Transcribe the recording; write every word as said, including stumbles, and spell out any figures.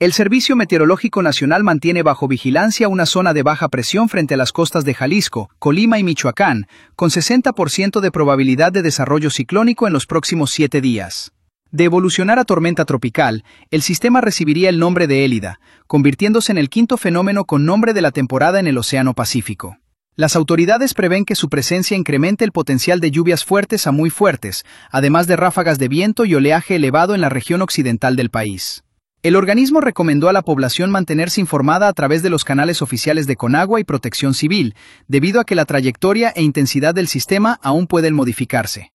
El Servicio Meteorológico Nacional mantiene bajo vigilancia una zona de baja presión frente a las costas de Jalisco, Colima y Michoacán, con sesenta por ciento de probabilidad de desarrollo ciclónico en los próximos siete días. De evolucionar a tormenta tropical, el sistema recibiría el nombre de Élida, convirtiéndose en el quinto fenómeno con nombre de la temporada en el Océano Pacífico. Las autoridades prevén que su presencia incremente el potencial de lluvias fuertes a muy fuertes, además de ráfagas de viento y oleaje elevado en la región occidental del país. El organismo recomendó a la población mantenerse informada a través de los canales oficiales de Conagua y Protección Civil, debido a que la trayectoria e intensidad del sistema aún pueden modificarse.